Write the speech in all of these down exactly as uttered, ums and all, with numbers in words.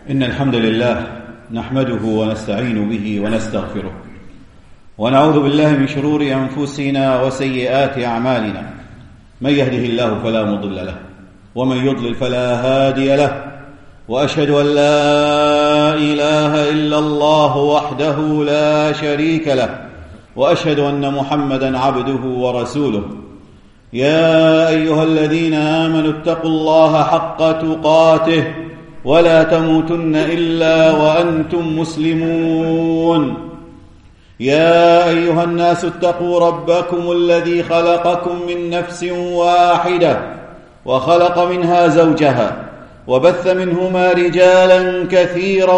إن الحمد لله نحمده ونستعين به ونستغفره ونعوذ بالله من شرور أنفسنا وسيئات أعمالنا. من يهده الله فلا مضل له ومن يضلل فلا هادي له، وأشهد أن لا إله إلا الله وحده لا شريك له، وأشهد أن محمدا عبده ورسوله. يا أيها الذين آمنوا اتقوا الله حق تقاته ولا تموتن إلا وأنتم مسلمون. يا أيها الناس اتقوا ربكم الذي خلقكم من نفس واحدة وخلق منها زوجها وبث منهما رجالا كثيرا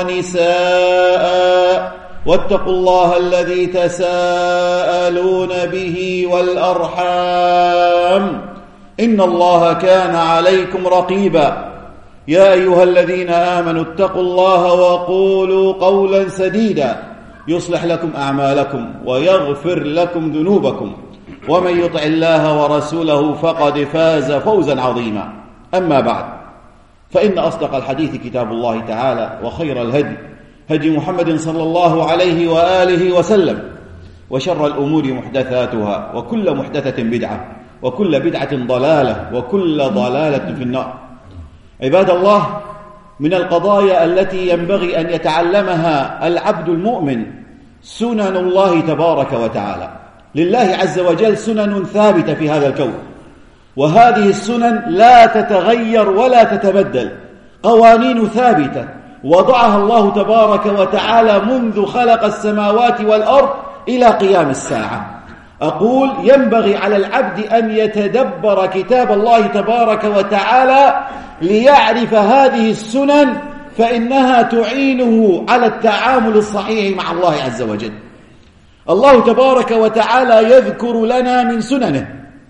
ونساء، واتقوا الله الذي تساءلون به والأرحام إن الله كان عليكم رقيبا. يا أيها الذين آمنوا اتقوا الله وقولوا قولا سديدا يصلح لكم أعمالكم ويغفر لكم ذنوبكم، ومن يطع الله ورسوله فقد فاز فوزا عظيما. أما بعد، فإن أصدق الحديث كتاب الله تعالى، وخير الهدي هدي محمد صلى الله عليه وآله وسلم، وشر الأمور محدثاتها، وكل محدثة بدعة، وكل بدعة ضلالة، وكل ضلالة في النار. عباد الله، من القضايا التي ينبغي أن يتعلمها العبد المؤمن سنن الله تبارك وتعالى. لله عز وجل سنن ثابتة في هذا الكون، وهذه السنن لا تتغير ولا تتبدل، قوانين ثابتة وضعها الله تبارك وتعالى منذ خلق السماوات والأرض إلى قيام الساعة. أقول ينبغي على العبد أن يتدبر كتاب الله تبارك وتعالى ليعرف هذه السنن، فإنها تعينه على التعامل الصحيح مع الله عز وجل. الله تبارك وتعالى يذكر لنا من سننه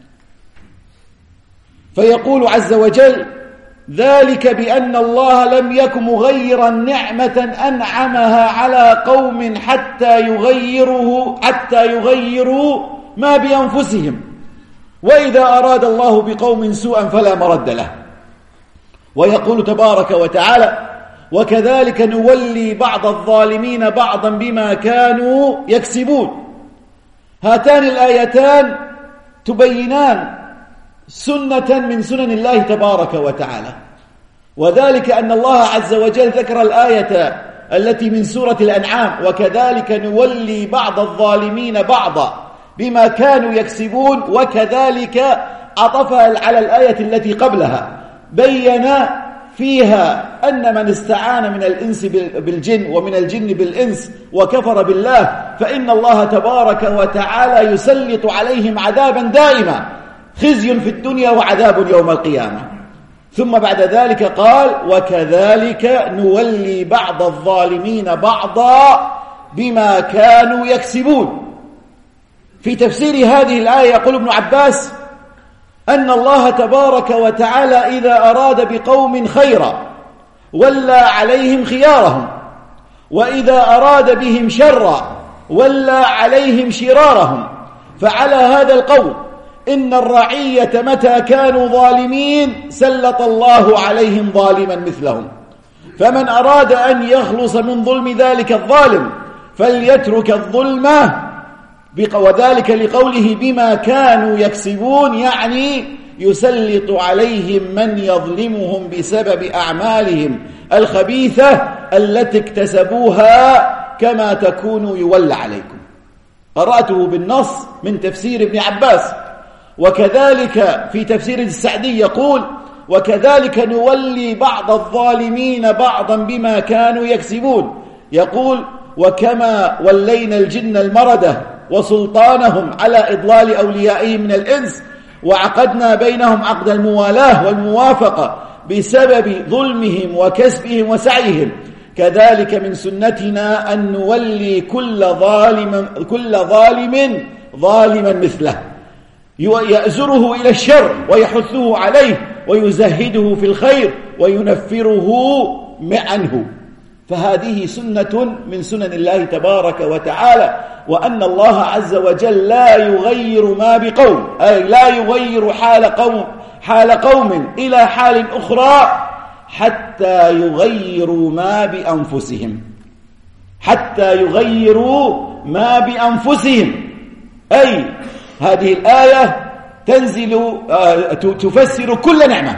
فيقول عز وجل: ذلك بأن الله لم يك مغيرا نعمة أنعمها على قوم حتى يغيروا حتى يغيروا ما بأنفسهم، وإذا أراد الله بقوم سوءا فلا مرد له. ويقول تبارك وتعالى: وكذلك نولي بعض الظالمين بعضا بما كانوا يكسبون. هاتان الآيتان تبينان سنة من سنن الله تبارك وتعالى، وذلك أن الله عز وجل ذكر الآية التي من سورة الأنعام: وكذلك نولي بعض الظالمين بعضا بما كانوا يكسبون، وكذلك عطفها على الآية التي قبلها، بين فيها أن من استعان من الإنس بالجن ومن الجن بالإنس وكفر بالله فإن الله تبارك وتعالى يسلط عليهم عذابا دائما، خزي في الدنيا وعذاب يوم القيامة. ثم بعد ذلك قال: وكذلك نولي بعض الظالمين بعضا بما كانوا يكسبون. في تفسير هذه الآية يقول ابن عباس أن الله تبارك وتعالى إذا أراد بقوم خيرا ولى عليهم خيارهم، وإذا أراد بهم شرا ولى عليهم شرارهم. فعلى هذا القول إن الرعية متى كانوا ظالمين سلط الله عليهم ظالما مثلهم، فمن أراد أن يخلص من ظلم ذلك الظالم فليترك الظلم، وذلك لقوله بما كانوا يكسبون، يعني يسلط عليهم من يظلمهم بسبب أعمالهم الخبيثة التي اكتسبوها، كما تكون يولى عليكم. قرأته بالنص من تفسير ابن عباس. وكذلك في تفسير السعدي يقول: وكذلك نولي بعض الظالمين بعضا بما كانوا يكسبون. يقول: وكما ولينا الجن المردة وسلطانهم على إضلال أوليائهم من الإنس، وعقدنا بينهم عقد الموالاة والموافقة بسبب ظلمهم وكسبهم وسعيهم، كذلك من سنتنا أن نولي كل ظالم كل ظالم ظالما مثله، يأزره إلى الشر ويحثه عليه ويزهده في الخير وينفره عنه. فهذه سنة من سنن الله تبارك وتعالى، وأن الله عز وجل لا يغير ما بقوم، أي لا يغير حال قوم حال قوم إلى حال أخرى حتى يغيروا ما بأنفسهم حتى يغيروا ما بأنفسهم. أي هذه الآية تنزل تفسر كل نعمة،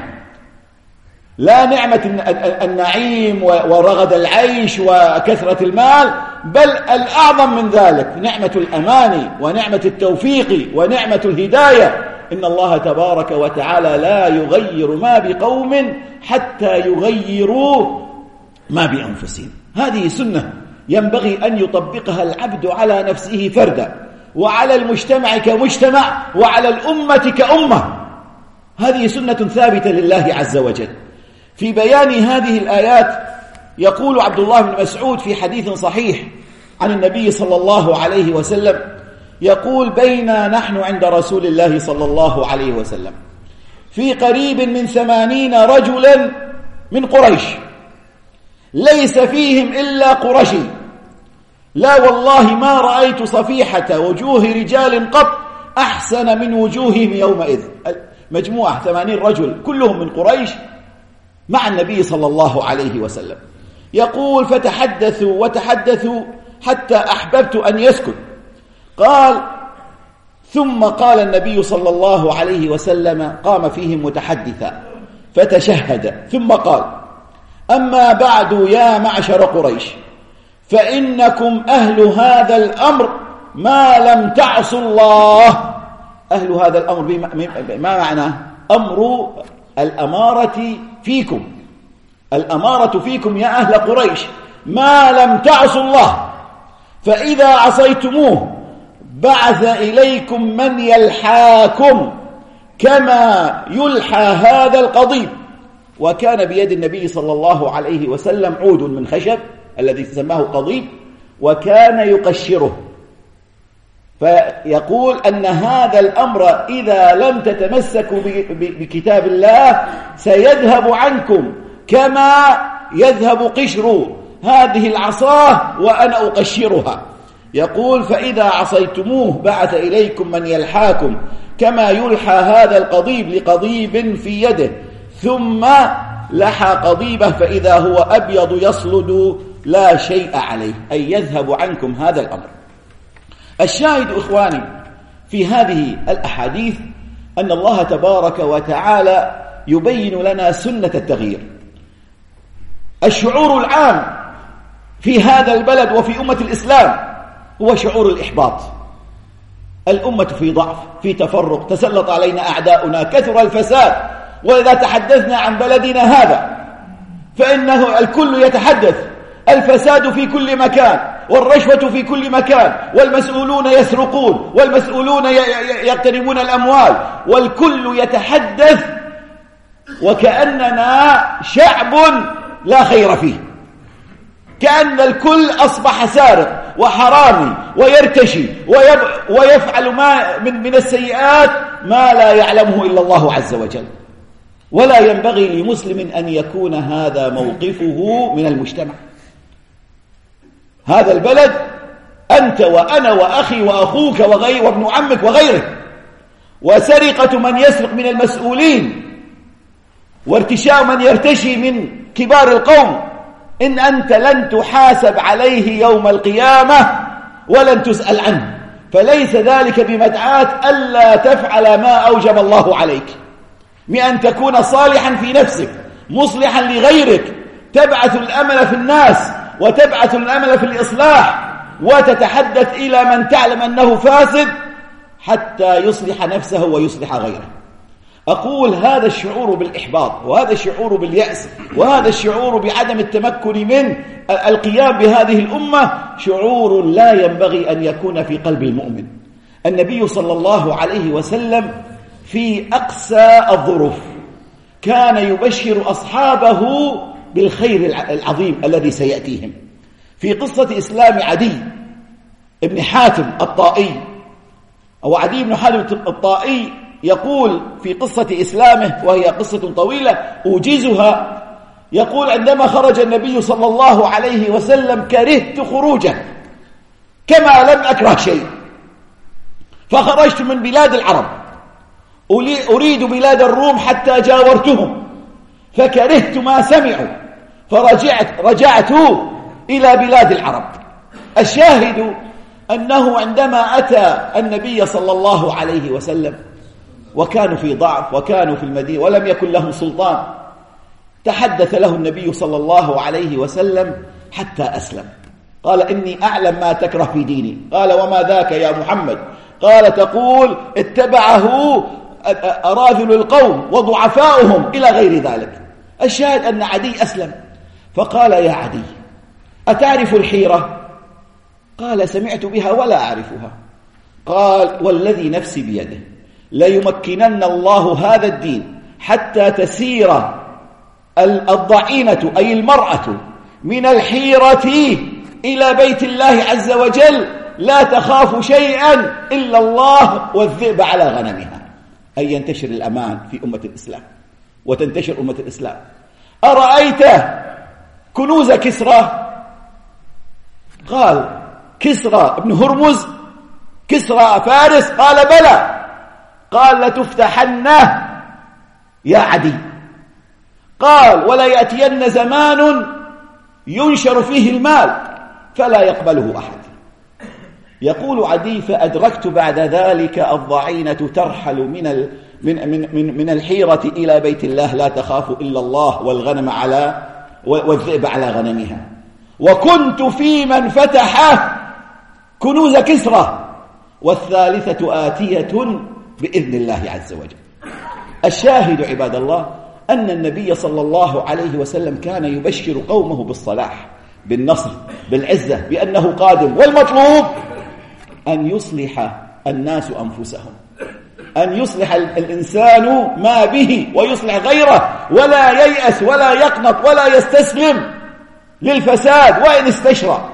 لا نعمة النعيم ورغد العيش وكثرة المال، بل الأعظم من ذلك نعمة الأمان ونعمة التوفيق ونعمة الهداية. إن الله تبارك وتعالى لا يغير ما بقوم حتى يغيروا ما بأنفسهم. هذه سنة ينبغي أن يطبقها العبد على نفسه فردا، وعلى المجتمع كمجتمع، وعلى الأمة كأمة. هذه سنة ثابتة لله عز وجل. في بيان هذه الآيات يقول عبد الله بن مسعود في حديث صحيح عن النبي صلى الله عليه وسلم، يقول: بينا نحن عند رسول الله صلى الله عليه وسلم في قريب من ثمانين رجلا من قريش، ليس فيهم إلا قرشي، لا والله ما رأيت صفيحة وجوه رجال قط أحسن من وجوههم يومئذ. مجموعة ثمانين رجل كلهم من قريش مع النبي صلى الله عليه وسلم. يقول: فتحدثوا وتحدثوا حتى أحببت أن يسكت. قال: ثم قال النبي صلى الله عليه وسلم، قام فيهم متحدثا فتشهد، ثم قال: أما بعد يا معشر قريش، فإنكم أهل هذا الأمر ما لم تعصوا الله. أهل هذا الأمر ما معنى؟ أمر الأمارة فيكم، الأمارة فيكم يا أهل قريش ما لم تعصوا الله، فإذا عصيتموه بعث إليكم من يلحاكم كما يلحى هذا القضيب. وكان بيد النبي صلى الله عليه وسلم عود من خشب الذي سماه قضيب، وكان يقشره. فيقول أن هذا الأمر إذا لم تتمسكوا بكتاب الله سيذهب عنكم كما يذهب قشر هذه العصاه وأنا أقشرها. يقول: فإذا عصيتموه بعث إليكم من يلحاكم كما يلحى هذا القضيب لقضيب في يده، ثم لحى قضيبه فإذا هو أبيض يصلد لا شيء عليه، أي يذهب عنكم هذا الأمر. الشاهد إخواني في هذه الأحاديث أن الله تبارك وتعالى يبين لنا سنة التغيير. الشعور العام في هذا البلد وفي أمة الإسلام هو شعور الإحباط. الأمة في ضعف، في تفرق، تسلط علينا أعداؤنا، كثر الفساد. وإذا تحدثنا عن بلدنا هذا فإنه الكل يتحدث الفساد في كل مكان، والرشوة في كل مكان، والمسؤولون يسرقون، والمسؤولون يقتربون الأموال، والكل يتحدث وكأننا شعب لا خير فيه، كأن الكل أصبح سارق وحرامي ويرتشي ويفعل ما من, من السيئات ما لا يعلمه إلا الله عز وجل. ولا ينبغي لمسلم أن يكون هذا موقفه من المجتمع. هذا البلد أنت وأنا وأخي وأخوك وغير وابن عمك وغيره، وسرقة من يسرق من المسؤولين وارتشاء من يرتشي من كبار القوم، إن أنت لن تحاسب عليه يوم القيامة ولن تسأل عنه. فليس ذلك بمدعاة ألا تفعل ما أوجب الله عليك، بأن تكون صالحا في نفسك مصلحا لغيرك، تبعث الأمل في الناس وتبعث الأمل في الإصلاح، وتتحدث إلى من تعلم أنه فاسد حتى يصلح نفسه ويصلح غيره. أقول هذا الشعور بالإحباط، وهذا الشعور باليأس، وهذا الشعور بعدم التمكن من القيام بهذه الأمة شعور لا ينبغي أن يكون في قلب المؤمن. النبي صلى الله عليه وسلم في أقسى الظروف كان يبشر أصحابه بالخير العظيم الذي سيأتيهم. في قصة إسلام عدي ابن حاتم الطائي، أو عدي بن حاتم الطائي، يقول في قصة إسلامه وهي قصة طويلة أوجزها، يقول: عندما خرج النبي صلى الله عليه وسلم كرهت خروجه كما لم أكره شيء، فخرجت من بلاد العرب أريد بلاد الروم حتى جاورتهم، فكرهت ما سمعوا فرجعت رجعت إلى بلاد العرب. الشاهد أنه عندما أتى النبي صلى الله عليه وسلم وكانوا في ضعف وكانوا في المدينة ولم يكن لهم سلطان، تحدث له النبي صلى الله عليه وسلم حتى أسلم. قال: إني أعلم ما تكره في ديني. قال: وما ذاك يا محمد؟ قال: تقول اتبعه أراذل القوم وضعفاؤهم إلى غير ذلك. الشاهد أن عدي أسلم، فقال: يا عدي أتعرف الحيرة؟ قال: سمعت بها ولا أعرفها. قال: والذي نفسي بيده ليمكنن الله هذا الدين حتى تسير الضعينة أي المرأة من الحيرة إلى بيت الله عز وجل لا تخاف شيئا إلا الله والذئب على غنمها، أي ينتشر الأمان في أمة الإسلام وتنتشر أمة الإسلام. أرأيت كنوز كسرى؟ قال: كسرى ابن هرمز كسرى فارس؟ قال: بلى. قال: لتفتحن يا عدي. قال: ولا يأتين زمان ينشر فيه المال فلا يقبله أحد. يقول عدي: فأدركت بعد ذلك الضعينة ترحل من ال من من من من الحيرة إلى بيت الله لا تخاف إلا الله والغنم على والذئب على غنمها، وكنت في من فتح كنوز كسرى والثالثة آتية بإذن الله عز وجل. الشاهد عباد الله أن النبي صلى الله عليه وسلم كان يبشر قومه بالصلاح بالنصر بالعزة بأنه قادم، والمطلوب أن يصلح الناس أنفسهم، أن يصلح الإنسان ما به ويصلح غيره، ولا ييأس ولا يقنط ولا يستسلم للفساد وإن استشرى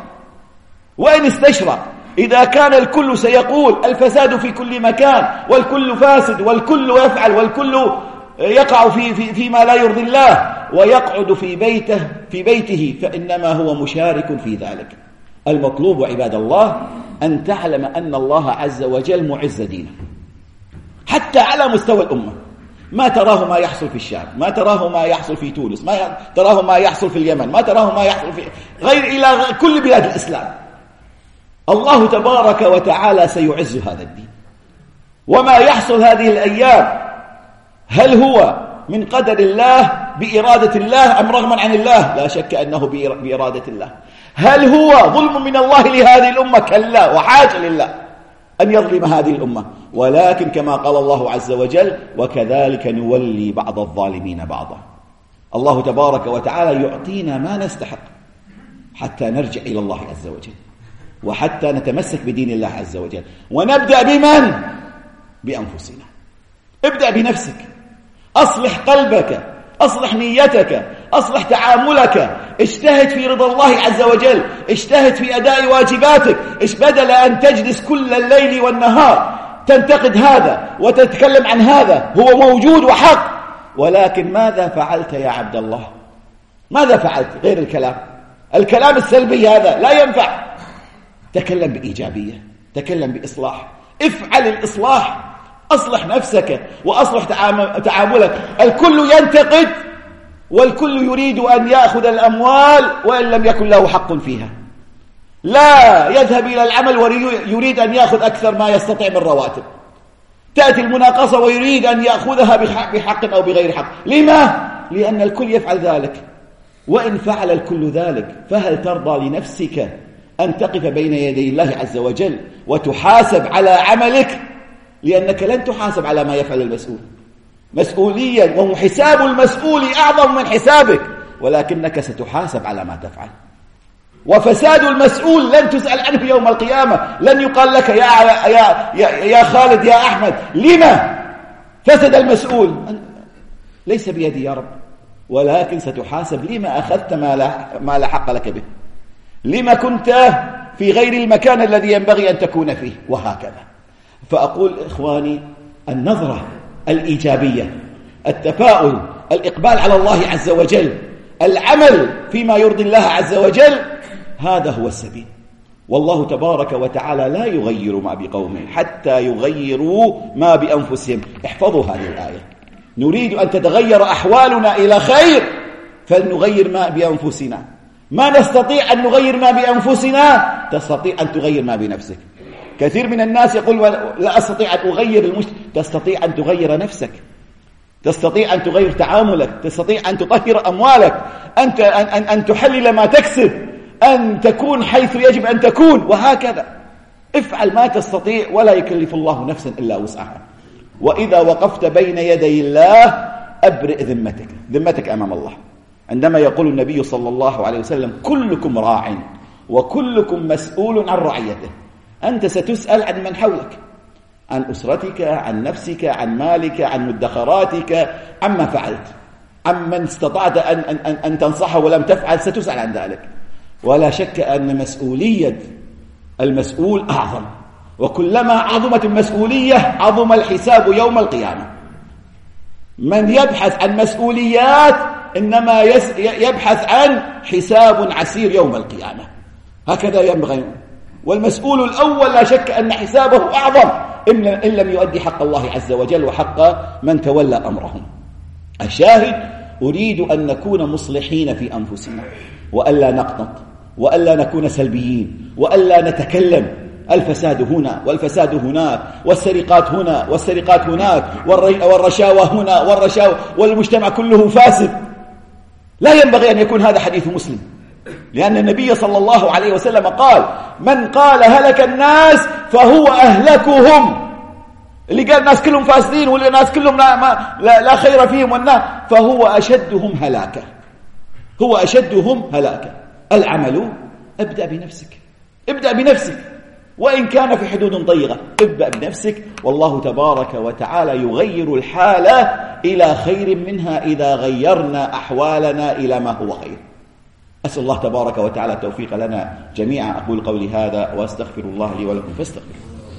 وإن استشرى. إذا كان الكل سيقول الفساد في كل مكان والكل فاسد والكل يفعل والكل يقع في في فيما لا يرضي الله ويقعد في بيته في بيته فإنما هو مشارك في ذلك. المطلوب عباد الله أن تعلم أن الله عز وجل معز دينه حتى على مستوى الأمة. ما تراه ما يحصل في الشام، ما تراه ما يحصل في تونس، ما تراه ما يحصل في اليمن، ما تراه ما يحصل في غير إلى كل بلاد الإسلام. الله تبارك وتعالى سيعز هذا الدين. وما يحصل هذه الأيام هل هو من قدر الله بإرادة الله أم رغما عن الله؟ لا شك أنه بإرادة الله. هل هو ظلم من الله لهذه الأمة؟ كلا، وحاجة لله أن يظلم هذه الأمة، ولكن كما قال الله عز وجل: وكذلك نولي بعض الظالمين بعضا. الله تبارك وتعالى يعطينا ما نستحق حتى نرجع إلى الله عز وجل وحتى نتمسك بدين الله عز وجل. ونبدأ بمن؟ بأنفسنا. ابدأ بنفسك، أصلح قلبك، أصلح نيتك، أصلح تعاملك، اجتهد في رضا الله عز وجل، اجتهد في أداء واجباتك، ايش بدل أن تجلس كل الليل والنهار تنتقد هذا وتتكلم عن هذا، هو موجود وحق، ولكن ماذا فعلت يا عبد الله؟ ماذا فعلت غير الكلام؟ الكلام السلبي هذا لا ينفع. تكلم بإيجابية، تكلم بإصلاح، افعل الإصلاح، أصلح نفسك وأصلح تعاملك. الكل ينتقد والكل يريد أن يأخذ الأموال وإن لم يكن له حق فيها، لا يذهب إلى العمل ويريد أن يأخذ أكثر ما يستطيع من رواتب. تأتي المناقصة ويريد أن يأخذها بحق أو بغير حق. لما؟ لأن الكل يفعل ذلك. وإن فعل الكل ذلك فهل ترضى لنفسك أن تقف بين يدي الله عز وجل وتحاسب على عملك؟ لأنك لن تحاسب على ما يفعل المسؤول، مسؤوليا وحساب المسؤول أعظم من حسابك، ولكنك ستحاسب على ما تفعل. وفساد المسؤول لن تسأل عنه يوم القيامة، لن يقال لك يا, يا, يا, يا خالد يا أحمد لما فسد المسؤول، ليس بيدي يا رب، ولكن ستحاسب لما أخذت ما لا, ما لا حق لك به، لما كنت في غير المكان الذي ينبغي أن تكون فيه، وهكذا. فأقول إخواني النظرة الإيجابية، التفاؤل، الإقبال على الله عز وجل، العمل فيما يرضي الله عز وجل، هذا هو السبيل. والله تبارك وتعالى لا يغير ما بقوم حتى يغيروا ما بأنفسهم. احفظوا هذه الآية، نريد أن تتغير أحوالنا إلى خير فلنغير ما بأنفسنا. ما نستطيع أن نغير ما بأنفسنا، تستطيع أن تغير ما بنفسك. كثير من الناس يقول لا أستطيع أن أغير المجتمع. تستطيع أن تغير نفسك، تستطيع أن تغير تعاملك، تستطيع أن تطهر أموالك، أنت أن, أن, أن تحلل ما تكسب، أن تكون حيث يجب أن تكون، وهكذا. افعل ما تستطيع ولا يكلف الله نفسا إلا وسعها. وإذا وقفت بين يدي الله أبرئ ذمتك ذمتك أمام الله، عندما يقول النبي صلى الله عليه وسلم كلكم راع وكلكم مسؤول عن رعيته. أنت ستسأل عن من حولك، عن أسرتك، عن نفسك، عن مالك، عن مدخراتك، عما فعلت، عن من استطعت أن, أن, أن تنصحه ولم تفعل، ستسأل عن ذلك. ولا شك أن مسؤولية المسؤول أعظم، وكلما عظمت المسؤولية عظم الحساب يوم القيامة. من يبحث عن مسؤوليات إنما يبحث عن حساب عسير يوم القيامة، هكذا ينبغي. والمسؤول الأول لا شك أن حسابه أعظم إن لم يؤدي حق الله عز وجل وحق من تولى أمرهم. الشاهد أريد أن نكون مصلحين في أنفسنا، وألا نقنط، وألا نكون سلبيين، وألا نتكلم الفساد هنا والفساد هناك، والسرقات هنا والسرقات هناك، والرشاوى هنا والرشاوى، والمجتمع كله فاسد. لا ينبغي أن يكون هذا حديث مسلم، لأن النبي صلى الله عليه وسلم قال من قال هلك الناس فهو أهلكهم. اللي قال الناس كلهم فاسدين واللي الناس كلهم لا, ما لا, لا خير فيهم والناس، فهو أشدهم هلاكا، هو أشدهم هلاكا. العمل ابدأ بنفسك، ابدأ بنفسك، وإن كان في حدود ضيقة ابدأ بنفسك، والله تبارك وتعالى يغير الحالة إلى خير منها إذا غيرنا أحوالنا إلى ما هو خير. أسأل الله تبارك وتعالى التوفيق لنا جميعا. أقول قولي هذا وأستغفر الله لي ولكم فاستغفروه.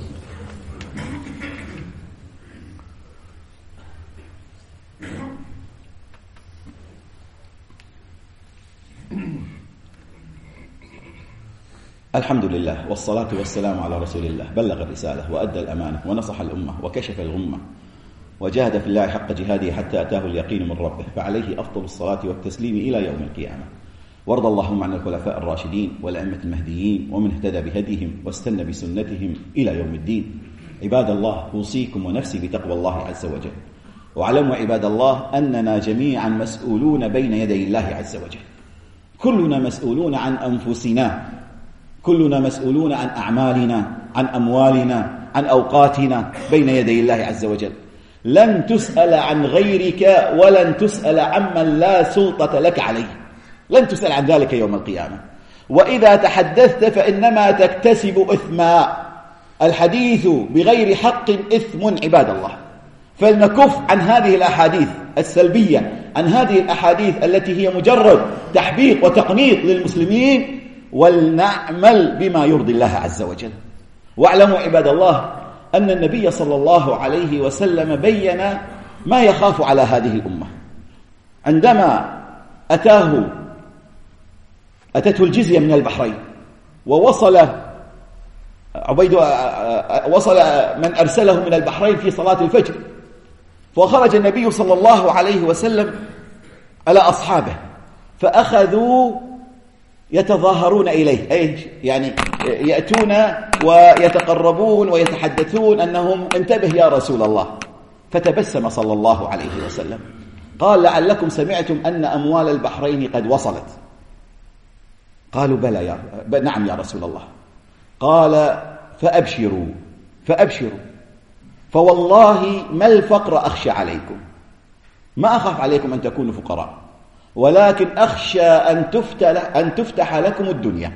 الحمد لله والصلاة والسلام على رسول الله، بلغ الرسالة وأدى الأمانة ونصح الأمة وكشف الغمة وجاهد في الله حق جهاده حتى أتاه اليقين من ربه، فعليه أفضل الصلاة والتسليم إلى يوم القيامة. وارض اللهم عن الخلفاء الراشدين والأئمة المهديين ومن اهتدى بهديهم واستنى بسنتهم إلى يوم الدين. عباد الله، أوصيكم ونفسي بتقوى الله عز وجل. واعلموا عباد الله أننا جميعا مسؤولون بين يدي الله عز وجل. كلنا مسؤولون عن أنفسنا، كلنا مسؤولون عن أعمالنا، عن أموالنا، عن أوقاتنا بين يدي الله عز وجل. لن تسأل عن غيرك ولن تسأل عمن لا سلطة لك عليه، لن تسأل عن ذلك يوم القيامة. وإذا تحدثت فإنما تكتسب إثما. الحديث بغير حق إثم عباد الله. فلنكف عن هذه الأحاديث السلبية، عن هذه الأحاديث التي هي مجرد تحبيط وتقنيط للمسلمين، ولنعمل بما يرضي الله عز وجل. واعلموا عباد الله أن النبي صلى الله عليه وسلم بيّن ما يخاف على هذه الأمة. عندما أتاه أتته الجزية من البحرين، ووصل عبيد وصل من أرسله من البحرين في صلاة الفجر، فخرج النبي صلى الله عليه وسلم على أصحابه فأخذوا يتظاهرون إليه، أي يعني يأتون ويتقربون ويتحدثون أنهم انتبه يا رسول الله. فتبسم صلى الله عليه وسلم قال لعلكم سمعتم أن أموال البحرين قد وصلت. قالوا بلى يا نعم يا رسول الله. قال فأبشروا فأبشروا فوالله ما الفقر أخشى عليكم، ما أخاف عليكم أن تكونوا فقراء، ولكن أخشى أن تفتح, أن تفتح لكم الدنيا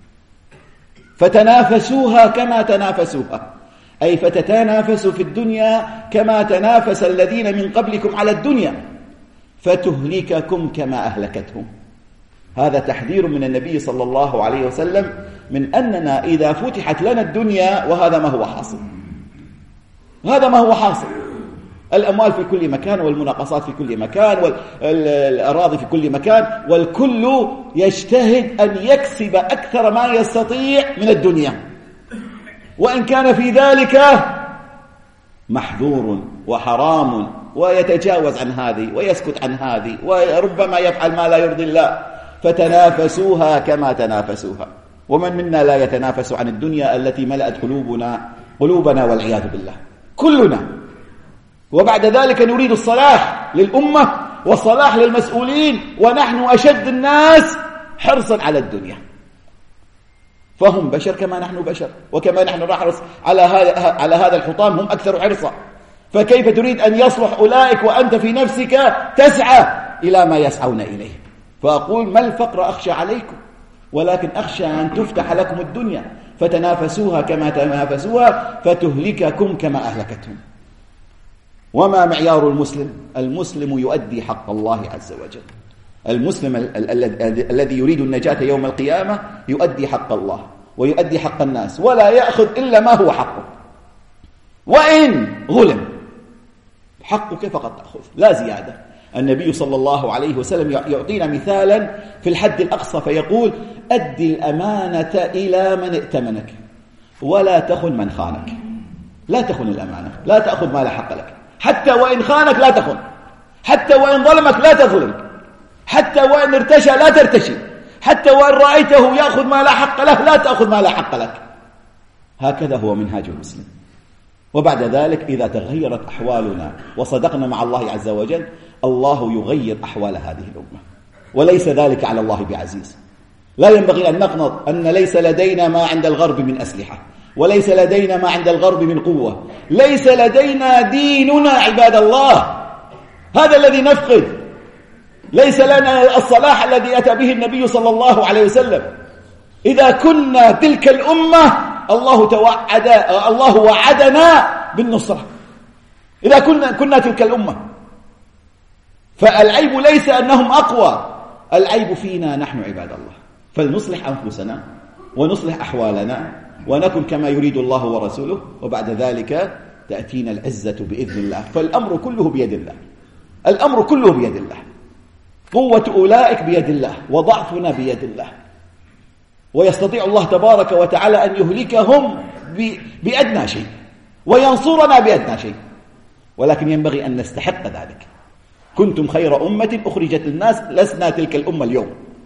فتنافسوها كما تنافسوها، أي فتتنافسوا في الدنيا كما تنافس الذين من قبلكم على الدنيا فتهلككم كما أهلكتهم. هذا تحذير من النبي صلى الله عليه وسلم من أننا إذا فتحت لنا الدنيا، وهذا ما هو حاصل، هذا ما هو حاصل، الأموال في كل مكان، والمناقصات في كل مكان، والأراضي في كل مكان، والكل يجتهد أن يكسب أكثر ما يستطيع من الدنيا، وإن كان في ذلك محذور وحرام ويتجاوز عن هذه ويسكت عن هذه وربما يفعل ما لا يرضي الله. فتنافسوها كما تنافسوها. ومن منا لا يتنافس عن الدنيا التي ملأت قلوبنا قلوبنا والعياذ بالله كلنا. وبعد ذلك نريد الصلاح للأمة والصلاح للمسؤولين، ونحن أشد الناس حرصا على الدنيا. فهم بشر كما نحن بشر، وكما نحن نحرص على هذا على هذا الحطام هم أكثر حرصا. فكيف تريد أن يصلح أولئك وأنت في نفسك تسعى إلى ما يسعون إليه؟ فأقول ما الفقر أخشى عليكم، ولكن أخشى أن تفتح لكم الدنيا فتنافسوها كما تنافسوها فتهلككم كما أهلكتهم. وما معيار المسلم؟ المسلم يؤدي حق الله عز وجل. المسلم الذي يريد النجاة يوم القيامة يؤدي حق الله ويؤدي حق الناس، ولا يأخذ إلا ما هو حقه، وإن غلم حقك فقط تأخذ لا زيادة. النبي صلى الله عليه وسلم يعطينا مثالا في الحد الأقصى فيقول: أدي الأمانة إلى من ائتمنك ولا تخن من خانك. لا تخن الأمانة، لا تأخذ ما لا حق لك، حتى وإن خانك لا تخن، حتى وإن ظلمك لا تظلم، حتى وإن ارتشى لا ترتشي، حتى وإن رأيته يأخذ ما لا حق له لا تأخذ ما لا حق لك. هكذا هو منهاج المسلم. وبعد ذلك إذا تغيرت أحوالنا وصدقنا مع الله عز وجل الله يغير أحوال هذه الأمة، وليس ذلك على الله بعزيز. لا ينبغي أن نقنط أن ليس لدينا ما عند الغرب من أسلحة، وليس لدينا ما عند الغرب من قوة، ليس لدينا ديننا عباد الله، هذا الذي نفقد. ليس لنا الصلاح الذي أتى به النبي صلى الله عليه وسلم. إذا كنا تلك الأمة الله توعد الله وعدنا بالنصرة، إذا كنا كنا تلك الأمة. فالعيب ليس أنهم أقوى، العيب فينا نحن عباد الله. فلنصلح أنفسنا ونصلح أحوالنا ونكن كما يريد الله ورسوله، وبعد ذلك تأتينا العزة بإذن الله. فالأمر كله بيد الله، الأمر كله بيد الله. قوة أولئك بيد الله وضعفنا بيد الله، ويستطيع الله تبارك وتعالى أن يهلكهم بأدنى شيء وينصرنا بأدنى شيء، ولكن ينبغي أن نستحق ذلك. كنتم خير أمة أخرجت الناس، لسنا تلك الأمة اليوم.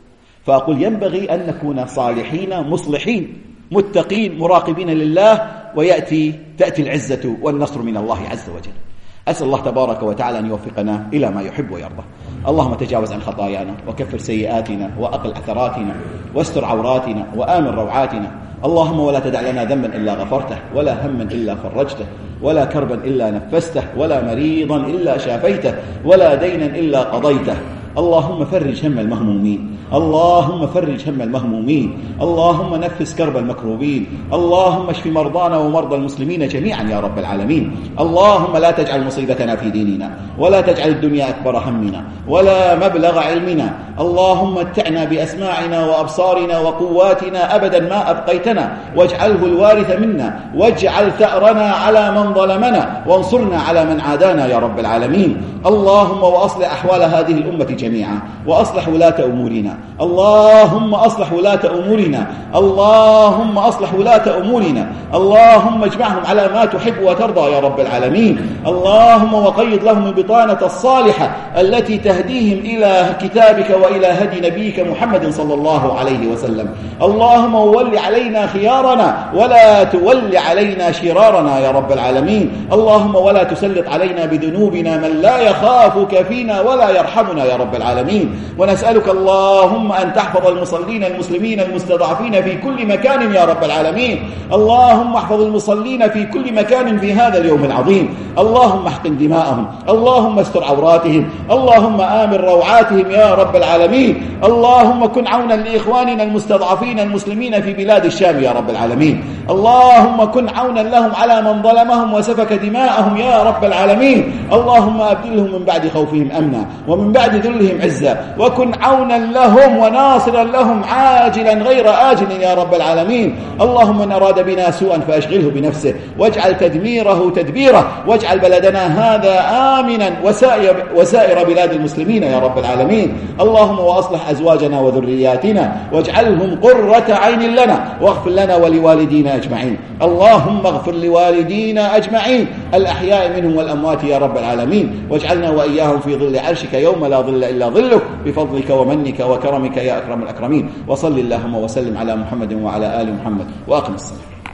فأقول ينبغي أن نكون صالحين مصلحين متقين مراقبين لله، ويأتي تأتي العزة والنصر من الله عز وجل. أسأل الله تبارك وتعالى أن يوفقنا إلى ما يحب ويرضى. اللهم تجاوز عن خطايانا وكفر سيئاتنا وأقل عثراتنا واستر عوراتنا وآمن روعاتنا. اللهم ولا تدع لنا ذنبا إلا غفرته، ولا هما إلا فرجته، ولا كربا إلا نفسته، ولا مريضا إلا شافيته، ولا دينا إلا قضيته. اللهم فرج هم المهمومين، اللهم فرج هم المهمومين، اللهم نفس كرب المكروبين، اللهم اشف مرضانا ومرضى المسلمين جميعا يا رب العالمين. اللهم لا تجعل مصيبتنا في ديننا، ولا تجعل الدنيا أكبر همنا ولا مبلغ علمنا. اللهم متعنا بأسماعنا وأبصارنا وقواتنا أبدا ما أبقيتنا، واجعله الوارث منا، واجعل ثأرنا على من ظلمنا، وانصرنا على من عادانا يا رب العالمين. اللهم وأصلح أحوال هذه الأمة جميعا، وأصلح ولاة أمورنا. اللهم أصلح ولاة أمورنا، اللهم أصلح ولاة أمورنا، اللهم اجمعهم على ما تحب وترضى يا رب العالمين. اللهم وقيض لهم البطانة الصالحة التي تهديهم إلى كتابك وإلى هدي نبيك محمد صلى الله عليه وسلم. اللهم ول علينا خيارنا ولا تول علينا شرارنا يا رب العالمين. اللهم ولا تسلط علينا بذنوبنا من لا يخافك فينا ولا يرحمنا يا رب العالمين. ونسألك اللهم أن تحفظ المصلين المسلمين المستضعفين في كل مكان يا رب العالمين. اللهم احفظ المصلين في كل مكان في هذا اليوم العظيم. اللهم احقن دماءهم، اللهم استر عوراتهم، اللهم آمن روعاتهم يا رب العالمين. اللهم كن عونا لإخواننا المستضعفين المسلمين في بلاد الشام يا رب العالمين. اللهم كن عونا لهم على من ظلمهم وسفك دماءهم يا رب العالمين. اللهم أبدلهم من بعد خوفهم أمنا ومن بعد ذلهم عزا، وكن عونا لهم وناصرا لهم عاجلا غير آجل يا رب العالمين. اللهم من أراد بنا سوءا فأشغله بنفسه، واجعل تدميره تدبيره، واجعل بلدنا هذا آمنا وسائر, وسائر بلاد المسلمين يا رب العالمين. اللهم وأصلح أزواجنا وذرياتنا واجعلهم قرة عين لنا، واغفر لنا ولوالدينا أجمعين. اللهم اغفر لوالدينا أجمعين، الأحياء منهم والأموات يا رب العالمين، واجعلنا وإياهم في ظل عرشك يوم لا ظل إلا ظلك بفضلك ومنك وكرمك يا أكرم الأكرمين. وصل اللهم وسلم على محمد وعلى آل محمد وأقم الصلاة.